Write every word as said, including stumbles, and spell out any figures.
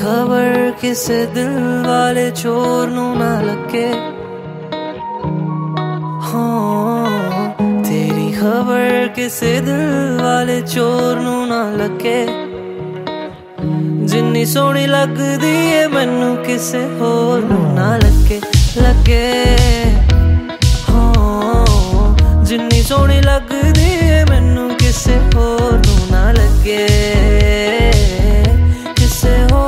खबर किसे दिल वाले चोर नू ना लगे। हाँ तेरी खबर किसे दिल वाले चोर नू ना लगे। जिन्नी सोहनी लगदी है मैनू किसे होर नू ना लगे लगे।